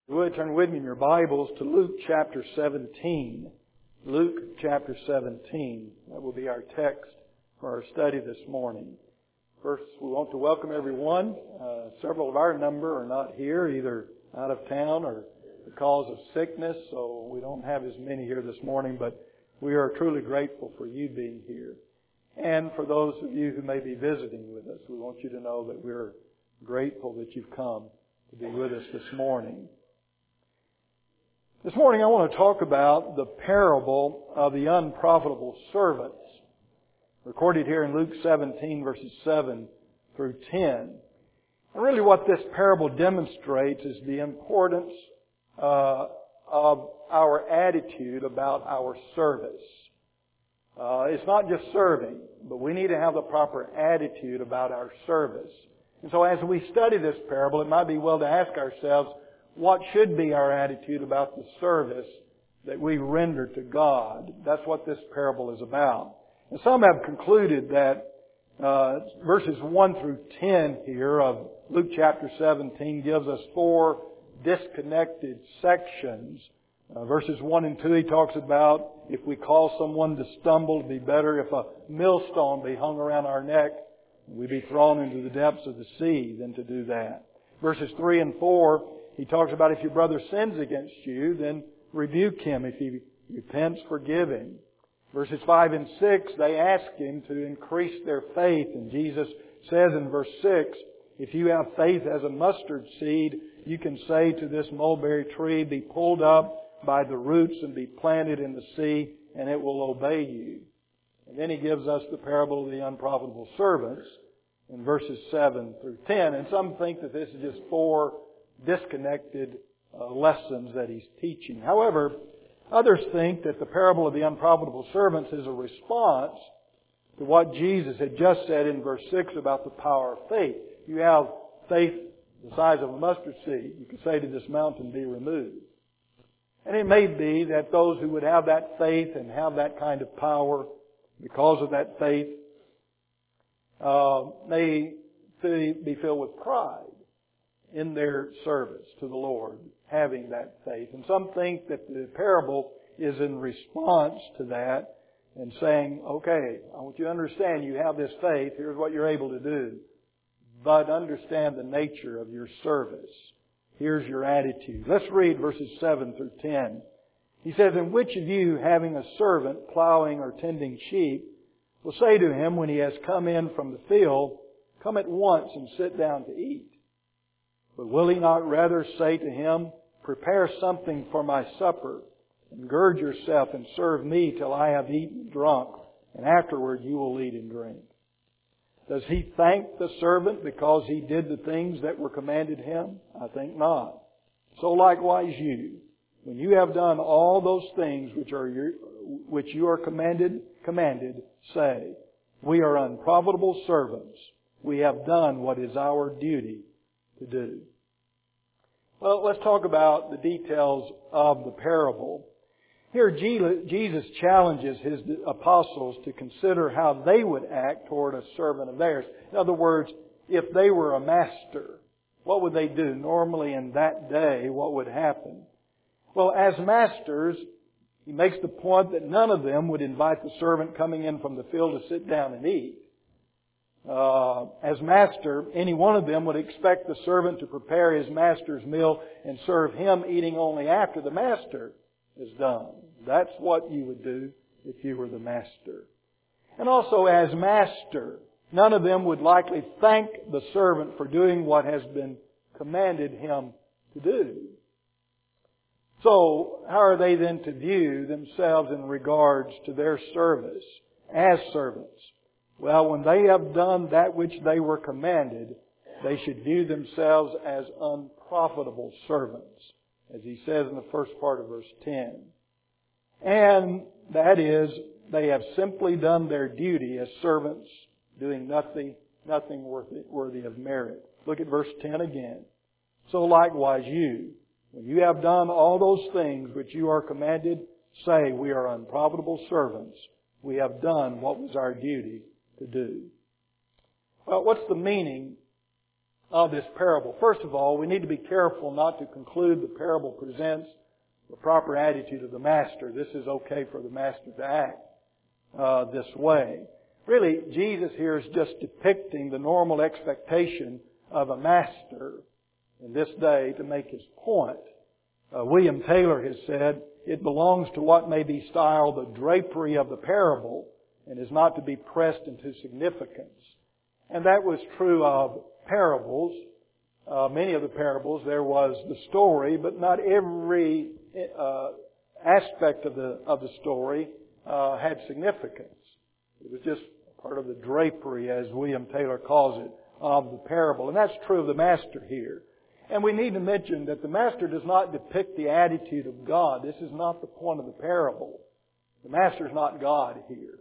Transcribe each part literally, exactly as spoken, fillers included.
You would turn with me in your Bibles to Luke chapter seventeen. Luke chapter seventeen. That will be our text for our study this morning. First, we want to welcome everyone. Uh, several of our number are not here, either out of town or because of sickness, so we don't have as many here this morning, but we are truly grateful for you being here. And for those of you who may be visiting with us, we want you to know that we're grateful that you've come to be with us this morning. This morning I want to talk about the parable of the unprofitable servants, recorded here in Luke seventeen, verses seven through ten. And really what this parable demonstrates is the importance uh, of our attitude about our service. Uh, it's not just serving, but we need to have the proper attitude about our service. And so as we study this parable, it might be well to ask ourselves, what should be our attitude about the service that we render to God? That's what this parable is about. And some have concluded that uh, verses one through ten here of Luke chapter seventeen gives us four disconnected sections. Uh, verses one and two, he talks about if we cause someone to stumble, it'd be better if a millstone be hung around our neck and we be thrown into the depths of the sea than to do that. Verses three and four, he talks about if your brother sins against you, then rebuke him. If he repents, forgive him. Verses five and six, they ask him to increase their faith. And Jesus says in verse six, if you have faith as a mustard seed, you can say to this mulberry tree, be pulled up by the roots and be planted in the sea, and it will obey you. And then he gives us the parable of the unprofitable servants in verses seven through ten. And some think that this is just four disconnected uh, lessons that he's teaching. However, others think that the parable of the unprofitable servants is a response to what Jesus had just said in verse six about the power of faith. You have faith the size of a mustard seed. You can say to this mountain, be removed. And it may be that those who would have that faith and have that kind of power because of that faith uh, may be filled with pride in their service to the Lord, having that faith. And some think that the parable is in response to that and saying, okay, I want you to understand you have this faith, here's what you're able to do, but understand the nature of your service. Here's your attitude. Let's read verses seven through ten. He says, and which of you, having a servant plowing or tending sheep, will say to him when he has come in from the field, come at once and sit down to eat? But will he not rather say to him, prepare something for my supper, and gird yourself and serve me till I have eaten and drunk, and afterward you will eat and drink? Does he thank the servant because he did the things that were commanded him? I think not. So likewise you, when you have done all those things which are your, which you are commanded, commanded, say, we are unprofitable servants. We have done what is our duty to do. Well, let's talk about the details of the parable. Here Jesus challenges His apostles to consider how they would act toward a servant of theirs. In other words, if they were a master, what would they do? Normally in that day, what would happen? Well, as masters, He makes the point that none of them would invite the servant coming in from the field to sit down and eat. Uh, as master, any one of them would expect the servant to prepare his master's meal and serve him eating only after the master is done. That's what you would do if you were the master. And also as master, none of them would likely thank the servant for doing what has been commanded him to do. So, how are they then to view themselves in regards to their service as servants? Well, when they have done that which they were commanded, they should view themselves as unprofitable servants, as he says in the first part of verse ten. And that is, they have simply done their duty as servants, doing nothing, nothing worthy, worthy of merit. Look at verse ten again. So likewise you, when you have done all those things which you are commanded, say, we are unprofitable servants. We have done what was our duty to do. Well, what's the meaning of this parable. First of all, we need to be careful not to conclude the parable presents the proper attitude of the master. This is okay for the master to act uh, this way. Really, Jesus here is just depicting the normal expectation of a master in this day to make his point. Uh, William Taylor has said, it belongs to what may be styled the drapery of the parable and is not to be pressed into significance. And that was true of parables. Uh, many of the parables, there was the story, but not every uh, aspect of the of the story uh, had significance. It was just part of the drapery, as William Taylor calls it, of the parable. And that's true of the master here. And we need to mention that the master does not depict the attitude of God. This is not the point of the parable. The master is not God here.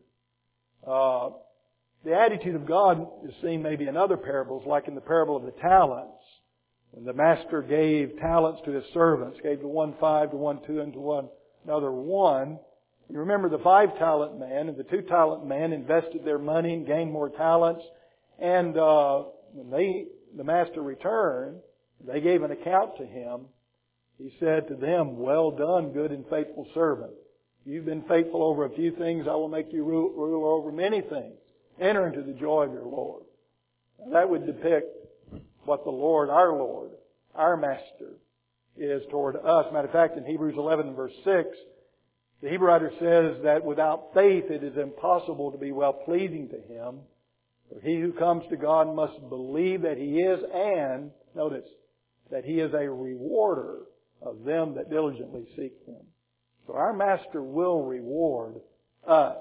Uh, the attitude of God is seen maybe in other parables, like in the parable of the talents. When the master gave talents to his servants, gave to one five, to one two, and to one another one. You remember the five-talent man and the two-talent man invested their money and gained more talents. And uh, when they, the master returned, they gave an account to him. He said to them, "Well done, good and faithful servant. You've been faithful over a few things. I will make you ruler over many things. Enter into the joy of your Lord." Now, that would depict what the Lord, our Lord, our Master, is toward us. Matter of fact, in Hebrews eleven and verse six, the Hebrew writer says that without faith it is impossible to be well-pleasing to Him. For he who comes to God must believe that He is, and, notice, that He is a rewarder of them that diligently seek Him. So our Master will reward us.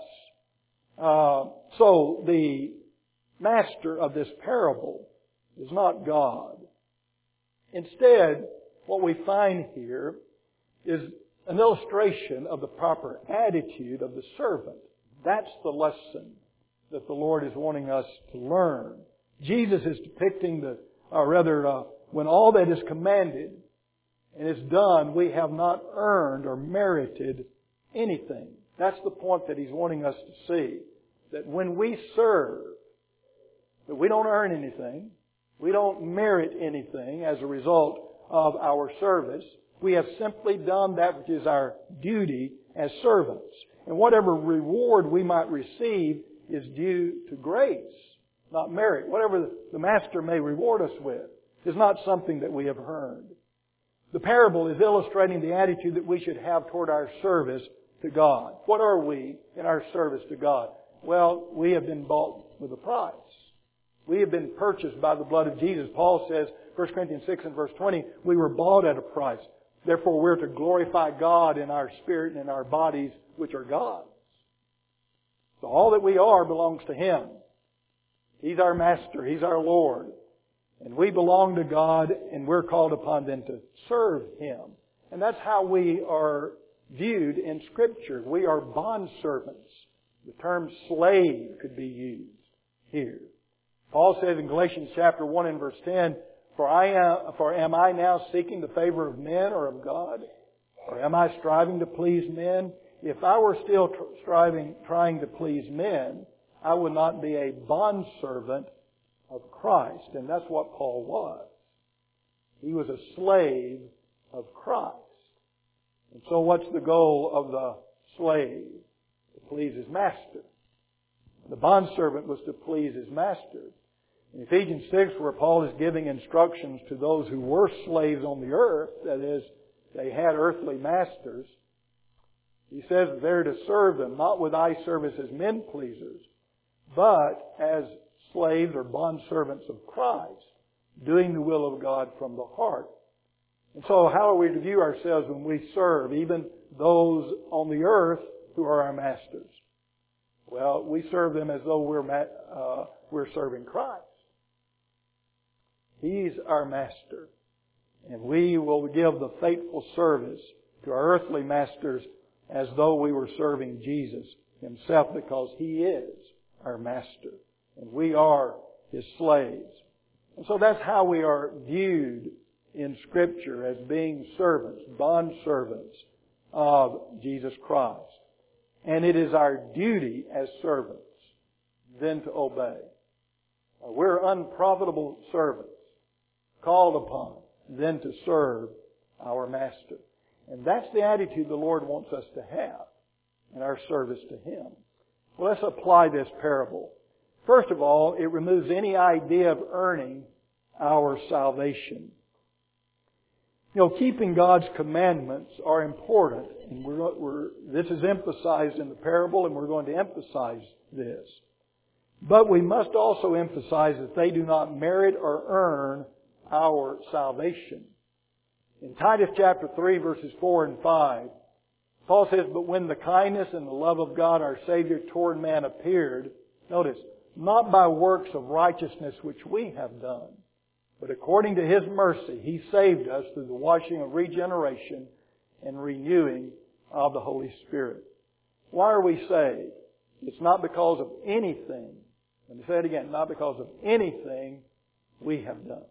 Uh, so the master of this parable is not God. Instead, what we find here is an illustration of the proper attitude of the servant. That's the lesson that the Lord is wanting us to learn. Jesus is depicting the, or rather, uh, when all that is commanded and is done, we have not earned or merited anything. That's the point that He's wanting us to see. That when we serve, that we don't earn anything, we don't merit anything as a result of our service. We have simply done that which is our duty as servants. And whatever reward we might receive is due to grace, not merit. Whatever the Master may reward us with is not something that we have earned. The parable is illustrating the attitude that we should have toward our service to God. What are we in our service to God? Well, we have been bought with a price. We have been purchased by the blood of Jesus. Paul says, First Corinthians six and verse twenty, we were bought at a price. Therefore, we're to glorify God in our spirit and in our bodies, which are God's. So all that we are belongs to Him. He's our Master. He's our Lord. And we belong to God, and we're called upon then to serve Him. And that's how we are viewed in Scripture. We are bondservants. The term slave could be used here. Paul says in Galatians chapter one and verse ten, For I am, for am I now seeking the favor of men or of God? Or am I striving to please men? If I were still tr- striving, trying to please men, I would not be a bondservant of Christ. And that's what Paul was. He was a slave of Christ. And so what's the goal of the slave? To please his master. The bondservant was to please his master. In Ephesians six, where Paul is giving instructions to those who were slaves on the earth, that is, they had earthly masters, he says they're to serve them, not with eye service as men pleasers, but as slaves or bondservants of Christ, doing the will of God from the heart. And so how are we to view ourselves when we serve, even those on the earth who are our masters? Well, we serve them as though we're uh, we're serving Christ. He's our Master. And we will give the faithful service to our earthly masters as though we were serving Jesus Himself, because He is our Master. And we are His slaves. And so that's how we are viewed in Scripture, as being servants, bondservants of Jesus Christ. And it is our duty as servants then to obey. We're unprofitable servants. called upon, than to serve our Master. And that's the attitude the Lord wants us to have in our service to Him. Well, let's apply this parable. First of all, it removes any idea of earning our salvation. You know, keeping God's commandments are important. And we're, we're, this is emphasized in the parable, and we're going to emphasize this. But we must also emphasize that they do not merit or earn our salvation. In Titus chapter three, verses four and five, Paul says, "But when the kindness and the love of God our Savior toward man appeared," notice, "not by works of righteousness which we have done, but according to His mercy He saved us through the washing of regeneration and renewing of the Holy Spirit." Why are we saved? It's not because of anything. Let me say it again. Not because of anything we have done.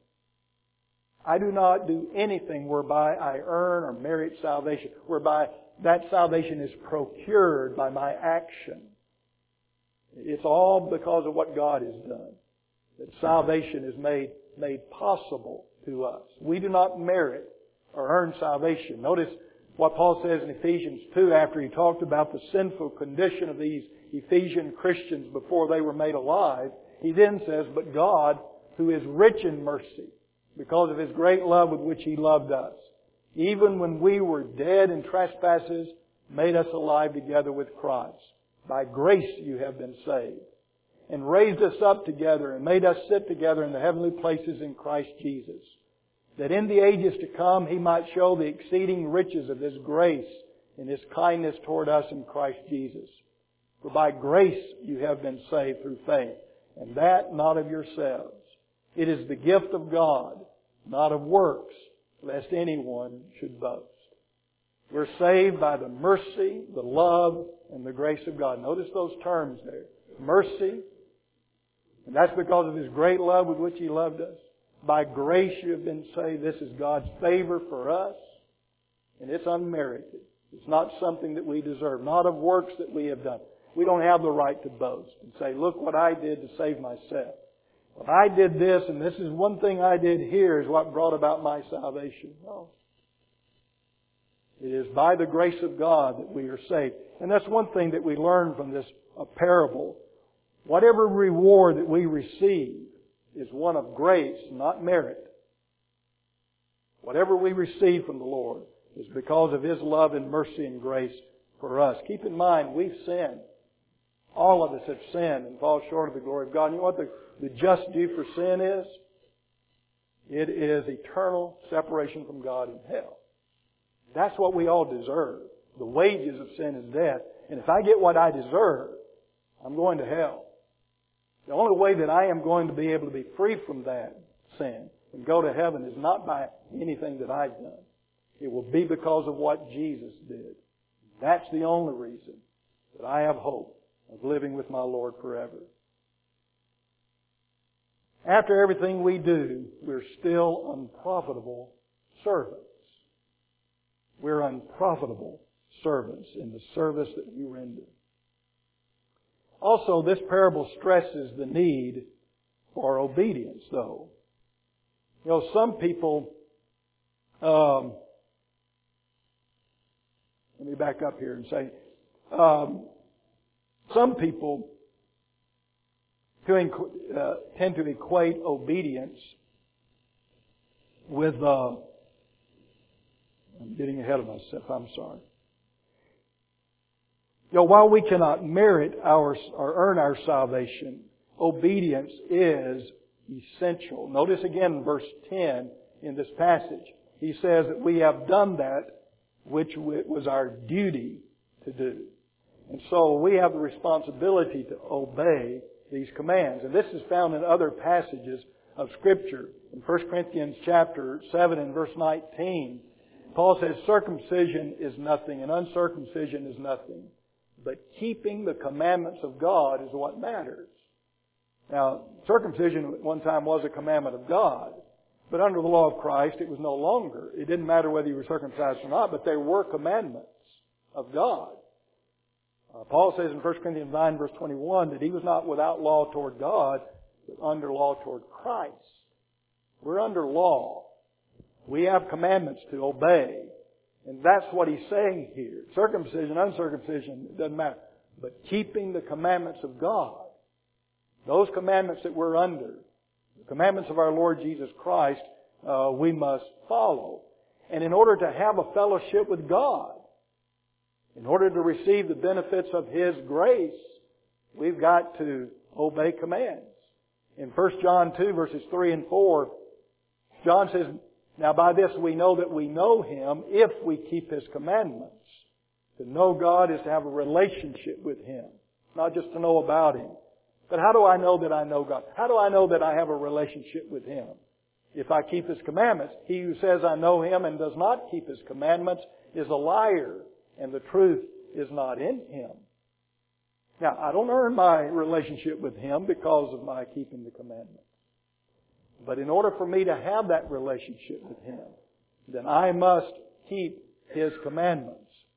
I do not do anything whereby I earn or merit salvation, whereby that salvation is procured by my action. It's all because of what God has done that salvation is made, made possible to us. We do not merit or earn salvation. Notice what Paul says in Ephesians two after he talked about the sinful condition of these Ephesian Christians before they were made alive. He then says, "But God, who is rich in mercy, because of His great love with which He loved us, even when we were dead in trespasses, made us alive together with Christ. By grace you have been saved, and raised us up together and made us sit together in the heavenly places in Christ Jesus, that in the ages to come He might show the exceeding riches of His grace and His kindness toward us in Christ Jesus. For by grace you have been saved through faith, and that not of yourselves. It is the gift of God, not of works, lest anyone should boast." We're saved by the mercy, the love, and the grace of God. Notice those terms there. Mercy, and that's because of His great love with which He loved us. By grace you have been saved. This is God's favor for us, and it's unmerited. It's not something that we deserve, not of works that we have done. We don't have the right to boast and say, "Look what I did to save myself. Well, I did this, and this is one thing I did here is what brought about my salvation." No. It is by the grace of God that we are saved. And that's one thing that we learn from this parable. Whatever reward that we receive is one of grace, not merit. Whatever we receive from the Lord is because of His love and mercy and grace for us. Keep in mind, we've sinned. All of us have sinned and fall short of the glory of God. And you know what the, the just due for sin is? It is eternal separation from God in hell. That's what we all deserve. The wages of sin is death. And if I get what I deserve, I'm going to hell. The only way that I am going to be able to be free from that sin and go to heaven is not by anything that I've done. It will be because of what Jesus did. That's the only reason that I have hope of living with my Lord forever. After everything we do, we're still unprofitable servants. We're unprofitable servants in the service that we render. Also, this parable stresses the need for obedience, though. You know, some people, um, let me back up here and say, um, some people to, uh, tend to equate obedience with, uh, I'm getting ahead of myself, I'm sorry. You know, while we cannot merit our or earn our salvation, obedience is essential. Notice again in verse ten in this passage. He says that we have done that which was our duty to do. And so we have the responsibility to obey these commands. And this is found in other passages of Scripture. In First Corinthians chapter seven and verse nineteen, Paul says circumcision is nothing and uncircumcision is nothing. But keeping the commandments of God is what matters. Now, circumcision at one time was a commandment of God. But under the law of Christ, it was no longer. It didn't matter whether you were circumcised or not, but there were commandments of God. Uh, Paul says in First Corinthians nine, verse twenty-one, that he was not without law toward God, but under law toward Christ. We're under law. We have commandments to obey. And that's what He's saying here. Circumcision, uncircumcision, it doesn't matter. But keeping the commandments of God, those commandments that we're under, the commandments of our Lord Jesus Christ, uh, we must follow. And in order to have a fellowship with God, in order to receive the benefits of His grace, we've got to obey commands. In First John two, verses three and four, John says, "Now by this we know that we know Him if we keep His commandments." To know God is to have a relationship with Him, not just to know about Him. But how do I know that I know God? How do I know that I have a relationship with Him? If I keep His commandments. He who says I know Him and does not keep His commandments is a liar, and the truth is not in him. Now, I don't earn my relationship with Him because of my keeping the commandments. But in order for me to have that relationship with Him, then I must keep His commandments.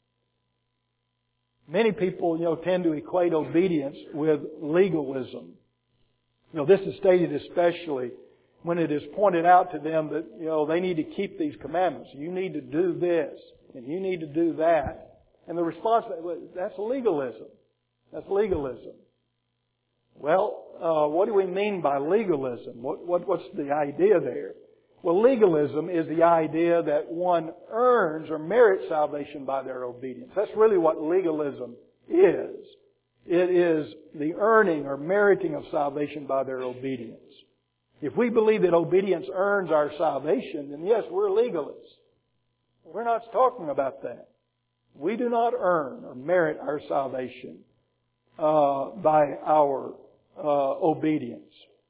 Many people, you know, tend to equate obedience with legalism. You know, this is stated especially when it is pointed out to them that, you know, they need to keep these commandments. You need to do this, and you need to do that. And the response, that's legalism. That's legalism. Well, uh, what do we mean by legalism? What, what, what's the idea there? Well, legalism is the idea that one earns or merits salvation by their obedience. That's really what legalism is. It is the earning or meriting of salvation by their obedience. If we believe that obedience earns our salvation, then yes, we're legalists. We're not talking about that. We do not earn or merit our salvation uh, by our uh, obedience.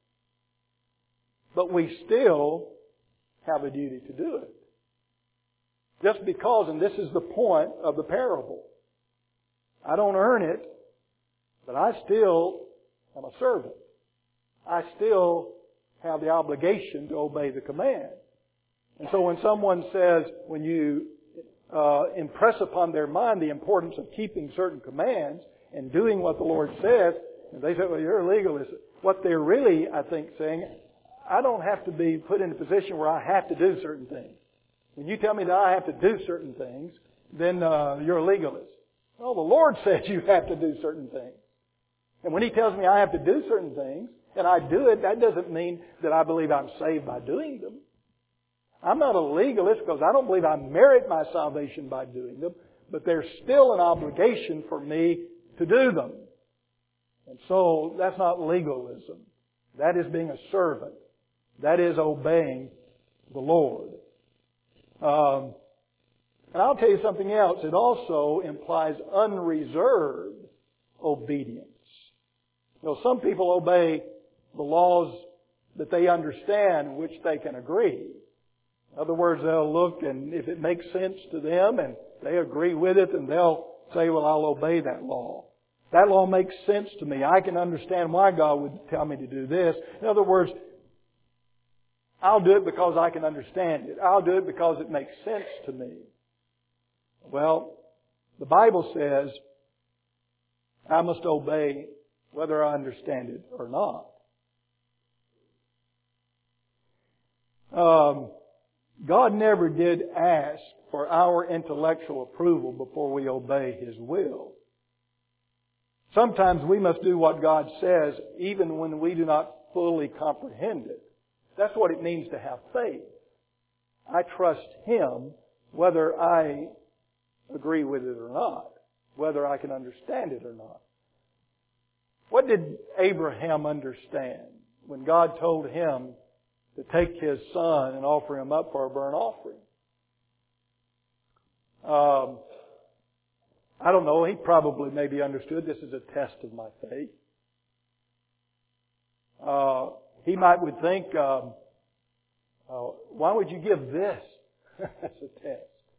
But we still have a duty to do it. Just because, and this is the point of the parable, I don't earn it, but I still am a servant. I still have the obligation to obey the command. And so when someone says, when you uh, impress upon their mind the importance of keeping certain commands and doing what the Lord says, and they say, well, you're a legalist. What they're really, I think, saying, I don't have to be put in a position where I have to do certain things. When you tell me that I have to do certain things, then uh, you're a legalist. Well, the Lord says you have to do certain things. And when He tells me I have to do certain things, and I do it, that doesn't mean that I believe I'm saved by doing them. I'm not a legalist because I don't believe I merit my salvation by doing them, but there's still an obligation for me to do them. And so that's not legalism. That is being a servant. That is obeying the Lord. Um, and I'll tell you something else. It also implies unreserved obedience. You know, some people obey the laws that they understand, which they can agree. In other words, they'll look, and if it makes sense to them and they agree with it, then they'll say, well, I'll obey that law. That law makes sense to me. I can understand why God would tell me to do this. In other words, I'll do it because I can understand it. I'll do it because it makes sense to me. Well, the Bible says I must obey whether I understand it or not. Um, God never did ask for our intellectual approval before we obey His will. Sometimes we must do what God says even when we do not fully comprehend it. That's what it means to have faith. I trust Him whether I agree with it or not, whether I can understand it or not. What did Abraham understand when God told him to take his son and offer him up for a burnt offering? Um, I don't know. He probably maybe understood this is a test of my faith. Uh, he might would think, um, uh, why would you give this as a test?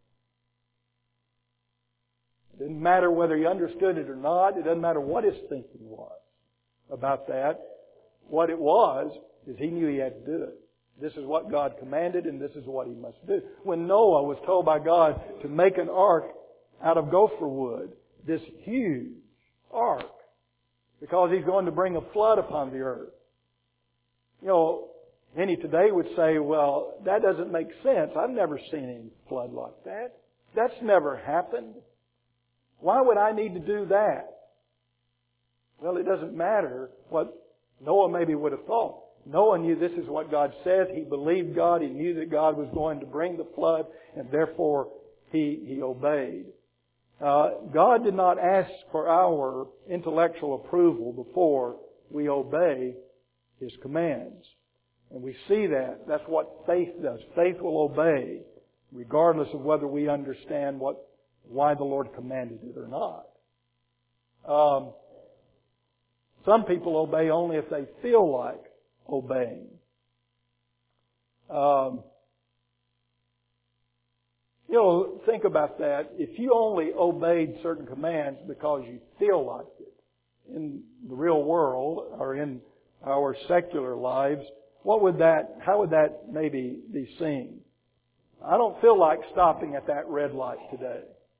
It didn't matter whether he understood it or not. It doesn't matter what his thinking was about that. What it was is he knew he had to do it. This is what God commanded, and this is what he must do. When Noah was told by God to make an ark out of gopher wood, this huge ark, because he's going to bring a flood upon the earth. You know, Many today would say, well, that doesn't make sense. I've never seen any flood like that. That's never happened. Why would I need to do that? Well, it doesn't matter what Noah maybe would have thought. Noah knew this is what God says. He believed God. He knew that God was going to bring the flood, and therefore he, he obeyed. Uh, God did not ask for our intellectual approval before we obey His commands. And we see that. That's what faith does. Faith will obey regardless of whether we understand what why the Lord commanded it or not. Um, some people obey only if they feel like obeying. Um, you know, think about that. If you only obeyed certain commands because you feel like it in the real world or in our secular lives, what would that, how would that maybe be seen? I don't feel like stopping at that red light today.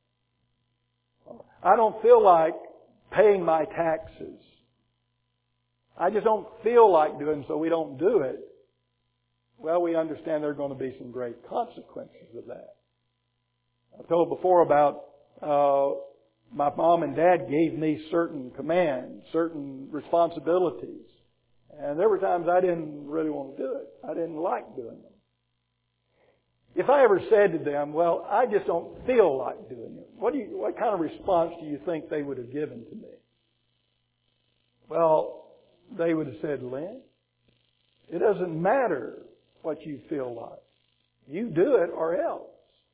I don't feel like paying my taxes. I just don't feel like doing so. We don't do it. Well, we understand there are going to be some great consequences of that. I've told before about uh, my mom and dad gave me certain commands, certain responsibilities. And there were times I didn't really want to do it. I didn't like doing them. If I ever said to them, well, I just don't feel like doing it, what do you, what kind of response do you think they would have given to me? Well, they would have said, Lynn, it doesn't matter what you feel like. You do it or else.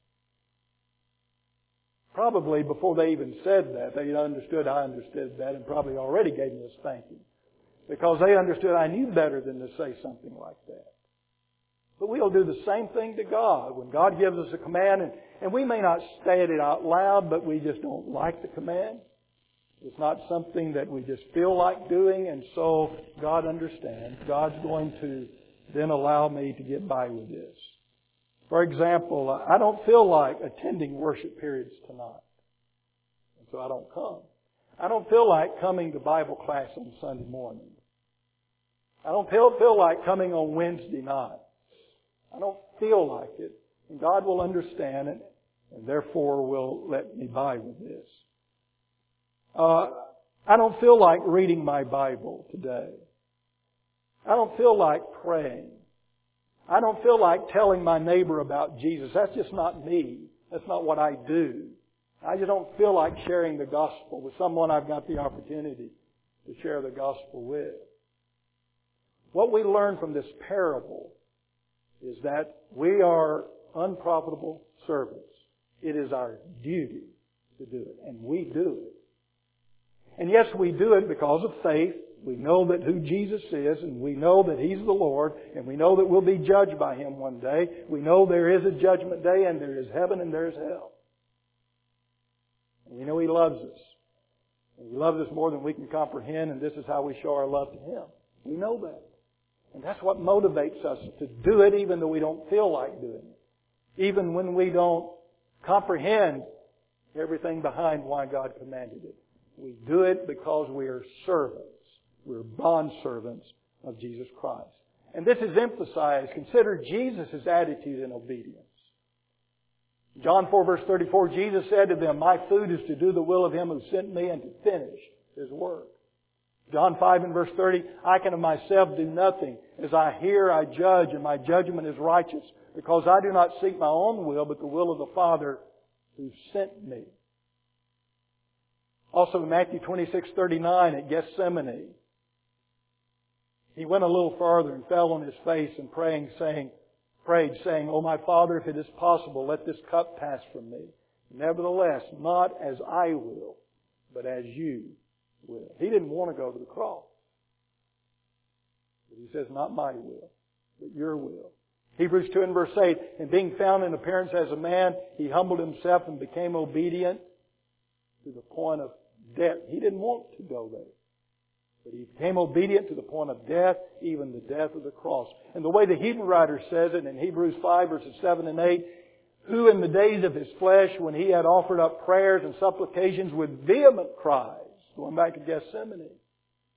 Probably before they even said that, they understood I understood that and probably already gave me a spanking. Because they understood I knew better than to say something like that. But we'll do the same thing to God. When God gives us a command, and, and we may not say it out loud, but we just don't like the command. It's not something that we just feel like doing, and so God understands. God's going to then allow me to get by with this. For example, I don't feel like attending worship periods tonight, and so I don't come. I don't feel like coming to Bible class on Sunday morning. I don't feel, feel like coming on Wednesday night. I don't feel like it. And God will understand it, and therefore will let me by with this. Uh, I don't feel like reading my Bible today. I don't feel like praying. I don't feel like telling my neighbor about Jesus. That's just not me. That's not what I do. I just don't feel like sharing the gospel with someone I've got the opportunity to share the gospel with. What we learn from this parable is that we are unprofitable servants. It is our duty to do it, and we do it. And yes, we do it because of faith. We know that who Jesus is, and we know that He's the Lord, and we know that we'll be judged by Him one day. We know there is a judgment day, and there is heaven and there is hell. And we know He loves us. And He loves us more than we can comprehend, and this is how we show our love to Him. We know that. And that's what motivates us to do it even though we don't feel like doing it. Even when we don't comprehend everything behind why God commanded it. We do it because we are servants. We're bondservants of Jesus Christ. And this is emphasized. Consider Jesus' attitude in obedience. John four verse thirty-four, Jesus said to them, my food is to do the will of Him who sent me and to finish His work. John five and verse thirty, I can of myself do nothing. As I hear, I judge, and my judgment is righteous, because I do not seek my own will, but the will of the Father who sent me. Also in Matthew twenty-six thirty-nine at Gethsemane, He went a little farther and fell on His face and praying, saying, prayed, saying, O my Father, if it is possible, let this cup pass from me. Nevertheless, not as I will, but as You will. He didn't want to go to the cross. But He says, not my will, but Your will. Hebrews two and verse eight, and being found in appearance as a man, He humbled Himself and became obedient to the point of death. He didn't want to go there. But He became obedient to the point of death, even the death of the cross. And the way the Hebrew writer says it in Hebrews five verses seven and eight, who in the days of His flesh, when He had offered up prayers and supplications with vehement cries, going back to Gethsemane,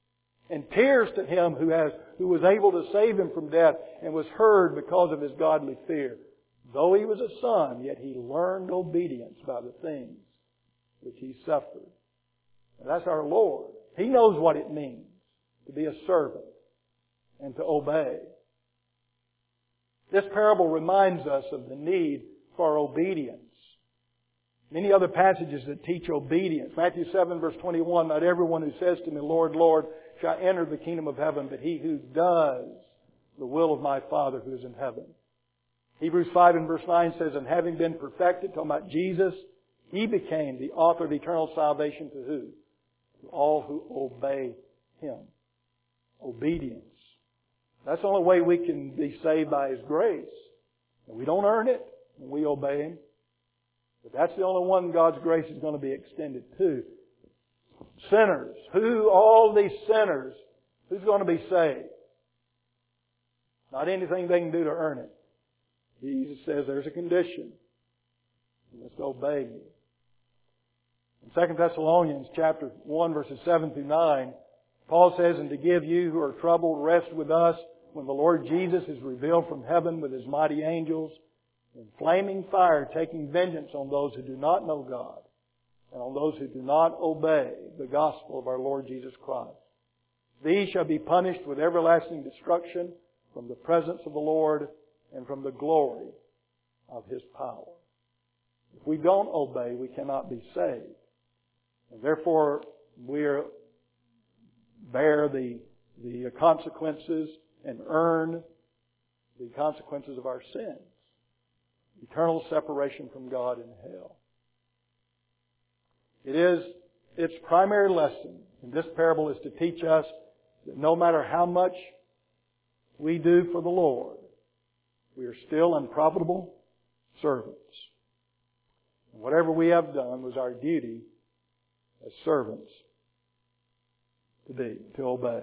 and tears to Him who has, who was able to save him from death and was heard because of his godly fear. Though he was a son, yet he learned obedience by the things which he suffered. And that's our Lord. He knows what it means to be a servant and to obey. This parable reminds us of the need for obedience. Many other passages that teach obedience. Matthew seven verse twenty-one, not everyone who says to me, Lord, Lord, shall enter the kingdom of heaven, but he who does the will of my Father who is in heaven. Hebrews five and verse nine says, and having been perfected, talking about Jesus, He became the author of eternal salvation to who? To all who obey Him. Obedience. That's the only way we can be saved by His grace. And we don't earn it when we obey Him. But that's the only one God's grace is going to be extended to. Sinners. Who, all these sinners, who's going to be saved? Not anything they can do to earn it. Jesus says there's a condition. You must obey me. In Second Thessalonians chapter one verses seven through nine, Paul says, and to give you who are troubled rest with us when the Lord Jesus is revealed from heaven with His mighty angels in flaming fire, taking vengeance on those who do not know God and on those who do not obey the gospel of our Lord Jesus Christ. These shall be punished with everlasting destruction from the presence of the Lord and from the glory of His power. If we don't obey, we cannot be saved. And therefore, we are, bear the, the consequences and earn the consequences of our sins. Eternal separation from God in hell. It is, its primary lesson in this parable is to teach us that no matter how much we do for the Lord, we are still unprofitable servants. And whatever we have done was our duty as servants to be, to obey.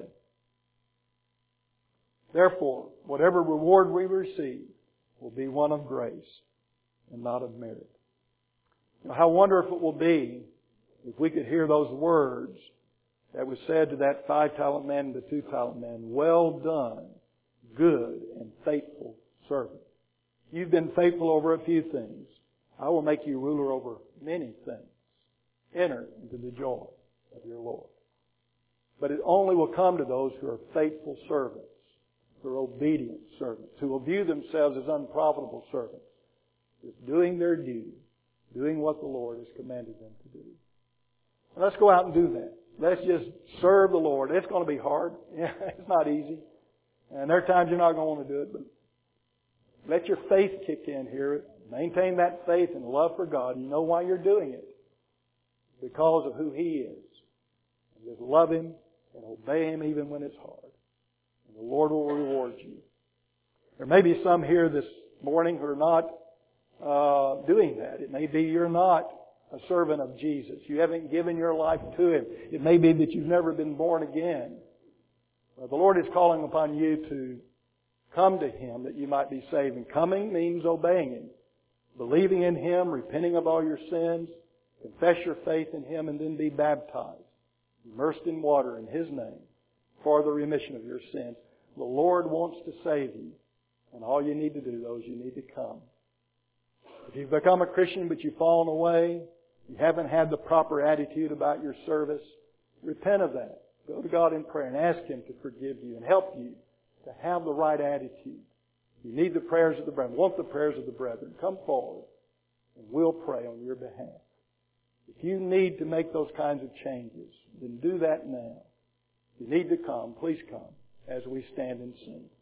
Therefore, whatever reward we receive will be one of grace and not of merit. Now, how wonderful it will be if we could hear those words that was said to that five-talent man and the two-talent man, well done, good and faithful servant. You've been faithful over a few things. I will make you ruler over many things. Enter into the joy of your Lord. But it only will come to those who are faithful servants, who are obedient servants, who will view themselves as unprofitable servants, just doing their duty, doing what the Lord has commanded them to do. And let's go out and do that. Let's just serve the Lord. It's going to be hard. Yeah, it's not easy. And there are times you're not going to want to do it, but let your faith kick in here. Maintain that faith and love for God. You know why you're doing it. Because of who He is. And just love Him and obey Him even when it's hard. And the Lord will reward you. There may be some here this morning who are not uh, doing that. It may be you're not a servant of Jesus. You haven't given your life to Him. It may be that you've never been born again. Well, the Lord is calling upon you to come to Him that you might be saved. And coming means obeying Him. Believing in Him, repenting of all your sins, confess your faith in Him, and then be baptized, immersed in water in His name for the remission of your sins. The Lord wants to save you. And all you need to do, though, is you need to come. If you've become a Christian but you've fallen away, you haven't had the proper attitude about your service, repent of that. Go to God in prayer and ask Him to forgive you and help you to have the right attitude. You need the prayers of the brethren. Want the prayers of the brethren. Come forward and we'll pray on your behalf. If you need to make those kinds of changes, then do that now. If you need to come, please come as we stand and sing.